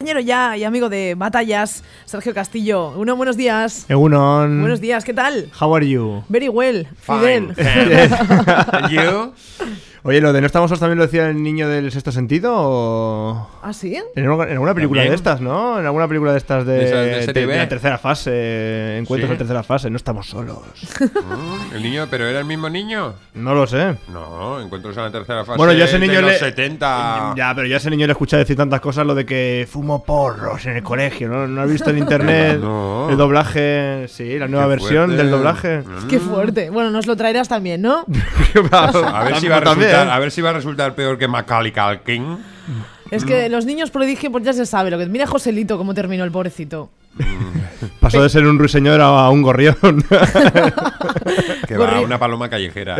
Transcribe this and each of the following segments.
compañero ya y amigo de batallas, Sergio Castillo. Buenos días. Egunon. Buenos días, ¿qué tal? How are you? Very well, Fidel. And you? Oye, ¿lo de no estamos solos también lo decía el niño del sexto sentido? ¿O? ¿Ah, sí? En alguna película ¿También? de estas, ¿no? En alguna película de estas ¿De esas de serie de B? la tercera fase. Encuentros ¿Sí? en tercera fase. No estamos solos. El niño, ¿pero era el mismo niño? No lo sé. No, encuentros en la tercera fase. Bueno, yo a ese niño de los le. 70. Ya, pero yo a ese niño le escuché decir tantas cosas, lo de que fumo porros en el colegio, ¿no? ¿No has visto en internet No. el doblaje? Sí, la nueva Qué versión fuerte. del doblaje. Qué fuerte. Bueno, nos lo traerás también, ¿no? A ver si va a También. resultar peor que Macaulay Culkin. Es que los niños prodigio, pues ya se sabe lo que. Mira a Joselito cómo terminó el pobrecito. Pasó de ser un ruiseñor a un gorrión. Que va, Gorri- una paloma callejera.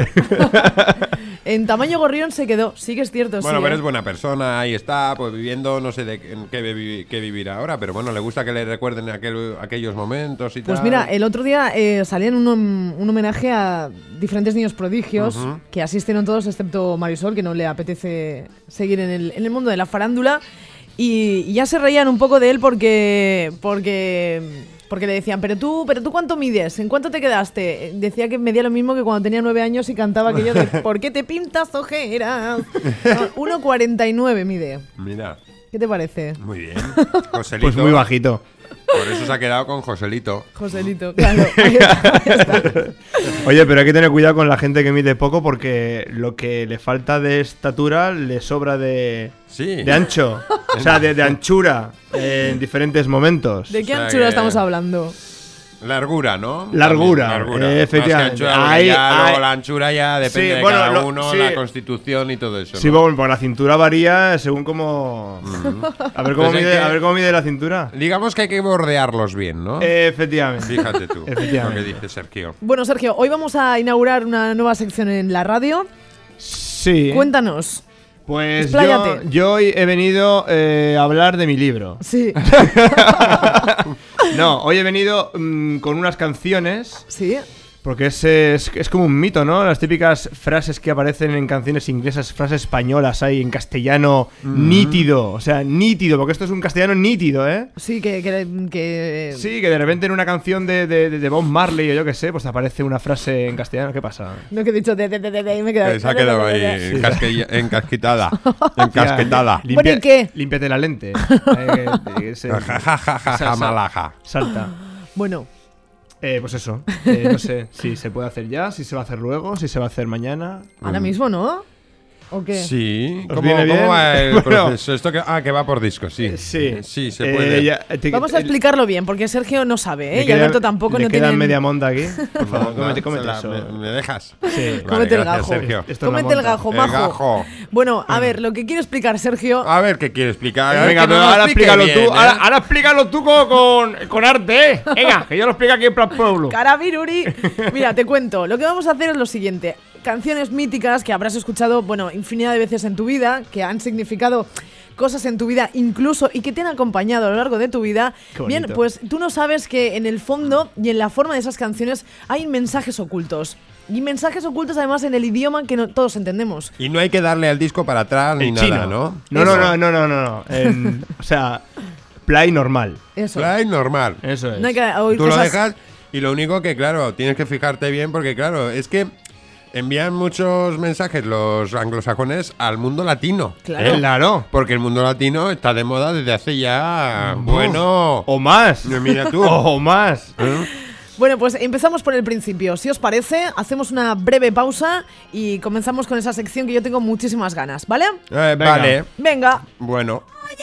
En tamaño gorrión se quedó, sí que es cierto. Bueno, sí, pero es buena persona, ahí está, pues viviendo, no sé en qué vivir ahora, pero bueno, le gusta que le recuerden aquellos momentos y Pues tal. mira, el otro día salía en un homenaje a diferentes niños prodigios que asistieron todos excepto Marisol, que no le apetece seguir en el mundo de la farándula. Y ya se reían un poco de él porque le decían, pero tú ¿cuánto mides? ¿En cuánto te quedaste? Decía que medía lo mismo que cuando tenía 9 años y cantaba aquello de ¿por qué te pintas ojeras? 1,49 mide. Mira, ¿Qué te parece? muy bien. Joselito. Pues muy bajito. Por eso se ha quedado con Joselito. Joselito, claro. Ahí está. Oye, pero hay que tener cuidado con la gente que mide poco porque lo que le falta de estatura le sobra de Sí. ancho. O sea, de anchura en diferentes momentos. ¿De qué O sea anchura que- estamos hablando? Largura, ¿no? Largura, También, efectivamente. Más que anchura, porque Ahí- ya ahí- luego la anchura ya depende Sí, de bueno, cada lo- uno, sí. la constitución y todo eso. Sí, ¿no? bueno, porque la cintura varía según cómo. A ver cómo Pues hay mide, que- a ver cómo mide la cintura. Digamos que hay que bordearlos bien, ¿no? Efectivamente. Fíjate tú, lo Efectivamente. que dice Sergio. Bueno, Sergio, hoy vamos a inaugurar una nueva sección en la radio. Sí. Cuéntanos. Pues Expláyate. yo hoy he venido a hablar de mi libro. Sí. No, hoy he venido con unas canciones. Sí. Porque es como un mito, ¿no? Las típicas frases que aparecen en canciones inglesas, frases españolas ahí en castellano nítido. O sea, nítido, porque esto es un castellano nítido, ¿eh? Sí, que Sí, que de repente en una canción de Bob Marley o yo qué sé, pues aparece una frase en castellano. ¿Qué pasa? No, que he dicho y me he quedado. Se ha quedado ahí encasquetada. Encasquetada. Bueno, ¿y qué? Límpiate la lente. Jajajaja, malaja. Salta. Bueno, Pues eso. No sé si se puede hacer ya, si se va a hacer luego, si se va a hacer mañana. ahora mismo, ¿no? ¿O qué? Sí, ¿Os ¿cómo viene bien? va el Bueno. proceso? Esto que va por disco, sí. Sí. Sí, se puede. Vamos a explicarlo bien, porque Sergio no sabe, ¿eh? Y queda- Alberto tampoco le no queda tienen... media monda aquí. Por favor, Venga, cómete se la- eso. ¿Me dejas? Sí. Vale, Cómete el gracias, gajo. Sergio. Esto es una Cómete el monta. gajo, El majo. gajo. Bueno, a ver, lo que quiero explicar, Sergio... A ver, ¿qué quiere explicar? A ver, Venga, que pero nos lo ahora explique explícalo bien, tú. ¿eh? Ahora explícalo tú con arte, ¿eh? Venga, que yo lo explico aquí en plan pueblo. Carabiruri. Mira, te cuento. Lo que vamos a hacer es lo siguiente. Canciones míticas que habrás escuchado, bueno, infinidad de veces en tu vida, que han significado cosas en tu vida incluso y que te han acompañado a lo largo de tu vida. Qué Bien, bonito. pues tú no sabes que en el fondo y en la forma de esas canciones hay mensajes ocultos. Y mensajes ocultos además en el idioma que no todos entendemos. Y no hay que darle al disco para atrás ni En nada, chino. ¿no? No. O sea, play normal. Eso. Play normal. Eso es. No hay que oír Tú lo cosas... dejas y lo único que, claro, tienes que fijarte bien porque, claro, es que envían muchos mensajes los anglosajones al mundo latino. Claro. Claro. Porque el mundo latino está de moda desde hace ya... Bueno... O más. Mira tú. O más. Bueno, pues empezamos por el principio. Si os parece, hacemos una breve pausa y comenzamos con esa sección que yo tengo muchísimas ganas, ¿vale? Vale. Venga. Bueno.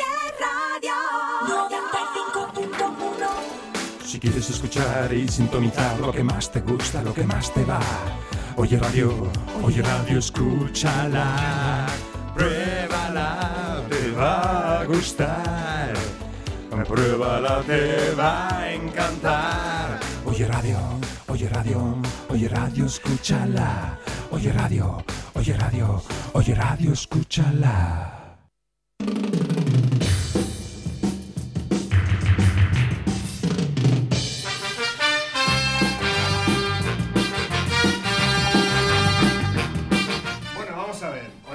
Si quieres escuchar y sintonizar lo que más te gusta, lo que más te va. Oye radio, escúchala. Pruébala, te va a gustar. Pruébala, te va a encantar. Oye radio, escúchala. Oye radio, escúchala.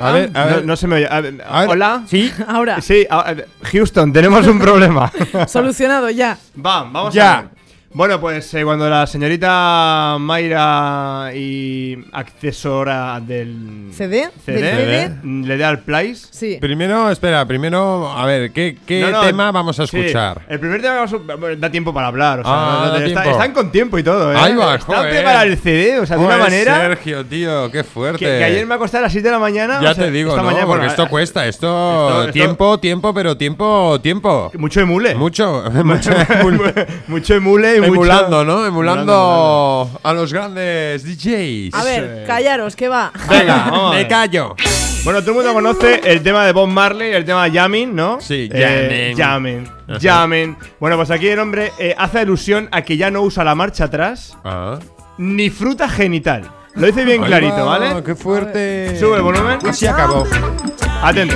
A ver. No se me oye. A ver, ¿hola? Sí. Ahora, Sí, Houston, tenemos un problema. solucionado ya. Vamos Ya. a ver. Bueno, pues cuando la señorita Mayra y accesora del ¿CD? ¿Del CD? le dé al place. Sí. Primero, a ver, ¿qué No, tema vamos a sí, escuchar? el primer tema bueno, da tiempo para hablar, o sea, Da tiempo. están con tiempo y todo, ¿eh? Ahí va, Están joder. preparados el CD, o sea, de una Joder, manera Sergio, tío, qué fuerte. que ayer me acosté a las 7 de la mañana. Ya o sea, te digo, esta ¿no? mañana, Porque bueno, esto cuesta, esto tiempo, pero tiempo. mucho emule. Mucho Mucho emule y emulando, mucho, ¿no? Emulando a los grandes DJs. A ver, callaros, ¿qué va? Venga, vamos a me ver. callo. Bueno, todo el mundo conoce el tema de Bob Marley, el tema Jamming, ¿no? Sí, Jamming. Bueno, pues aquí el hombre hace alusión a que ya no usa la marcha atrás ni fruta genital. Lo dice bien Ahí clarito, va, ¿vale? ¡Qué fuerte! Sube el volumen. Así acabó. Atentos.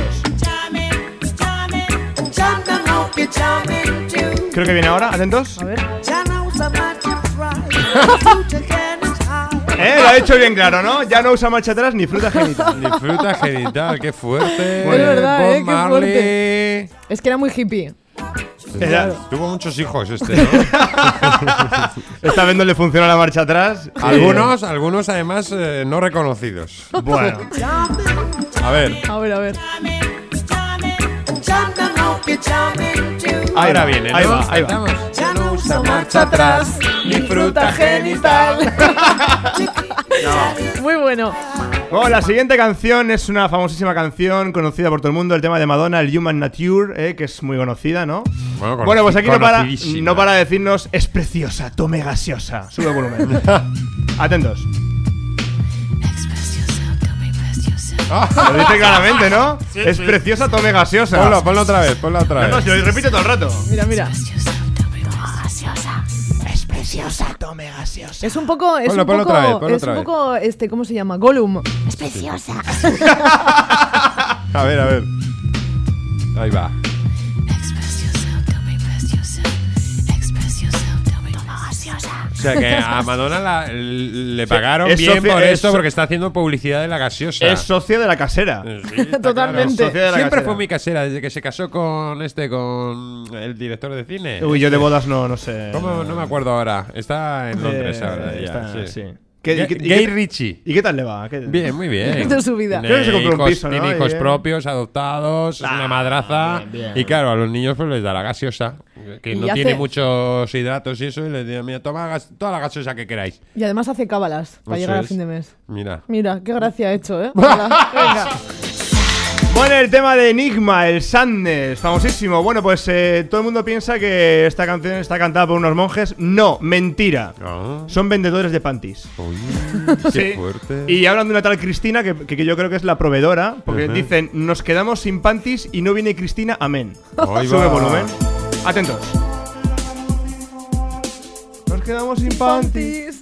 Creo que viene ahora, atentos. A ver. Lo ha hecho bien claro, ¿no? Ya no usa marcha atrás ni fruta genital. Ni fruta genital, qué fuerte. Es verdad, Bob qué Marley. fuerte. Es que era muy hippie. Tuvo muchos hijos este, ¿no? Esta vez no le funciona la marcha atrás. Algunos además no reconocidos. Bueno. A ver. A ver. Ahora viene, ¿no? Ahí va. Cantamos. Ya no usa marcha atrás ni fruta genital. Muy bueno. Bueno, la siguiente canción es una famosísima canción conocida por todo el mundo, el tema de Madonna, el Human Nature, que es muy conocida, ¿no? Bueno, pues aquí no para decirnos es preciosa, tome gaseosa. Sube el volumen. Atentos. Lo dice claramente, ¿no? Sí, es preciosa, tome gaseosa. Ponlo otra vez. No, si lo repite todo el rato. Mira. Es preciosa, tome gaseosa. Es un poco, Ponlo otra vez. ¿cómo se llama? Gollum. Es preciosa. A ver. Ahí va. O sea que a Madonna le pagaron es bien socia- por es esto so- porque está haciendo publicidad de la gaseosa. Es socio de la casera. Sí, está Totalmente. claro. Socia de la Siempre casera. fue muy casera, desde que se casó con el director de cine. Uy, yo de bodas no sé. ¿Cómo? No me acuerdo ahora. Está en Londres ahora. Ya, está, sí. sí. Gay Ritchie. ¿Y qué tal le va? Bien, muy bien. De su vida. Creo que se compró un piso, ¿no? Tiene hijos Y, propios, adoptados, es una madraza. bien. Y claro, a los niños pues les da la gaseosa, que Y no tiene muchos hidratos y eso, y les dice, mira, toma toda la gaseosa que queráis. Y además hace cábalas para Eso llegar a es. fin de mes. Mira. Mira, qué gracia ha hecho, ¿eh? Venga. Bueno, el tema de Enigma, el Sadness, famosísimo. Bueno, pues todo el mundo piensa que esta canción está cantada por unos monjes. No, mentira. Son vendedores de panties. Uy, Sí. qué fuerte. Y hablan de una tal Cristina que yo creo que es la proveedora, porque dicen, nos quedamos sin panties y no viene Cristina, amén. Ahí Sube va. volumen. Atentos. Nos quedamos sin panties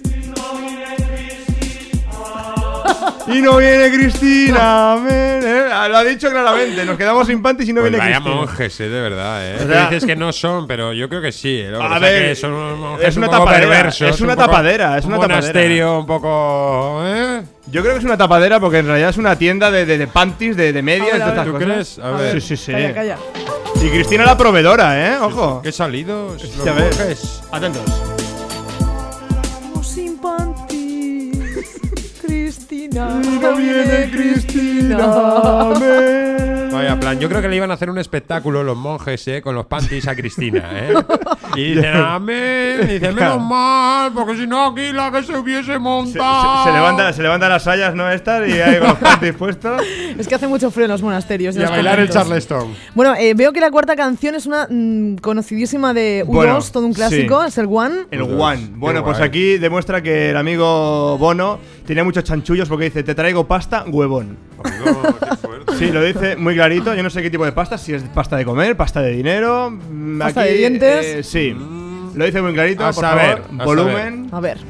y no viene Cristina, amén. Lo ha dicho claramente, nos quedamos sin panties y no Pues viene vaya Cristina. monjes, de verdad, O sea- Dices que no son, pero yo creo que sí. Lo que A pasa ver, que son unos monjes es una un poco tapadera, perversos, es una un poco- tapadera, es una un tapadera. monasterio un poco... Yo creo que es una tapadera porque en realidad es una tienda de panties, de medias, A ver, de estas ¿Tú cosas. crees? A ver. Sí. Calla. Y Cristina la proveedora, Ojo. ¿Qué salidos? Los Ya ves. monjes. Atentos. Sin panties, Cristina. No viene Cristina, amén. Vaya plan, yo creo que le iban a hacer un espectáculo los monjes, con los panties a Cristina, Y dicen, amén, y dicen, menos mal, porque si no aquí la que se hubiese montado. Se levanta las sayas, ¿no? Estas y ahí con los panties puestos. Es que hace mucho frío en los monasterios. Y a bailar el Charleston. Bueno, veo que la cuarta canción es una conocidísima de U2, Bueno, todo un clásico, sí. es el One. El One. Bueno, Qué pues guay. aquí demuestra que el amigo Bono tenía muchos chanchullos porque dice, te traigo pasta, huevón. Amigo, qué fuerte. Sí, lo dice muy clarito. Yo no sé qué tipo de pasta, si es pasta de comer, pasta de dinero. Pasta de dientes. Sí. Lo dice muy clarito, A por saber, favor. a Volumen. A ver.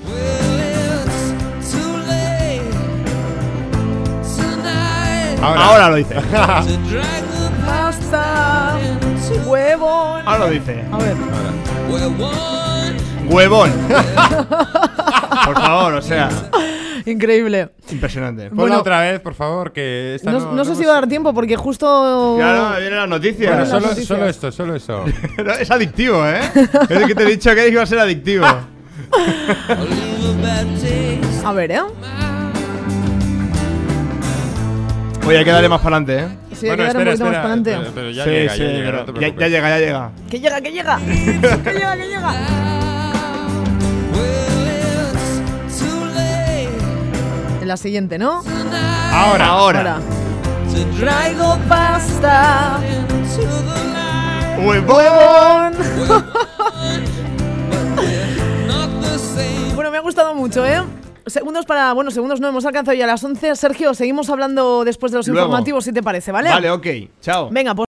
Ahora lo dice. Pasta, huevón. Ahora lo dice. A ver. Huevón. Por favor, o sea. Increíble. Impresionante. Ponla otra vez, por favor, que esta no sé si va a dar tiempo porque justo... Claro, vienen las noticias. Bueno, solo esto. Es adictivo, ¿eh? Es el que te he dicho que iba a ser adictivo. A ver, ¿eh? Oye, hay que darle más para adelante, ¿eh? Sí, hay que darle un poquito más para adelante. Pero ya llega, no te preocupes. Ya llega. ¡Que llega! ¡Que llega! En la siguiente, ¿no? Ahora. Traigo pasta. ¡Huevón! Bueno, me ha gustado mucho, ¿eh? Segundos no, hemos alcanzado ya las 11. Sergio, seguimos hablando después de los informativos, si te parece, ¿vale? Vale, ok. Chao. Venga, pues